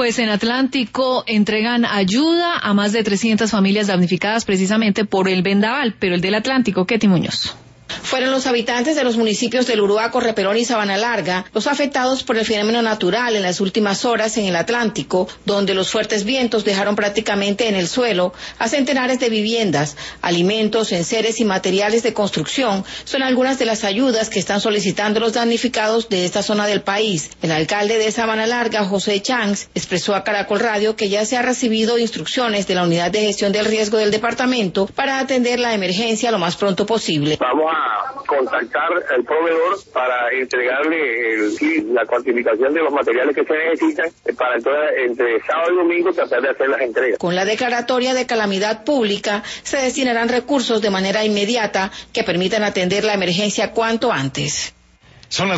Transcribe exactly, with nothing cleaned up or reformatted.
Pues en Atlántico entregan ayuda a más de trescientas familias damnificadas precisamente por el vendaval, pero el del Atlántico, Ketty Muñoz. Fueron los habitantes de los municipios del Uruaco, Correperón y Sabana Larga los afectados por el fenómeno natural en las últimas horas en el Atlántico, donde los fuertes vientos dejaron prácticamente en el suelo a centenares de viviendas, alimentos, enseres y materiales de construcción. Son algunas de las ayudas que están solicitando los damnificados de esta zona del país. El alcalde de Sabana Larga, José Changs, expresó a Caracol Radio que ya se ha recibido instrucciones de la Unidad de Gestión del Riesgo del departamento para atender la emergencia lo más pronto posible. Vamos a contactar al proveedor para entregarle el, la cuantificación de los materiales que se necesitan para entonces entre sábado y domingo tratar de hacer las entregas. Con la declaratoria de calamidad pública se destinarán recursos de manera inmediata que permitan atender la emergencia cuanto antes. Son las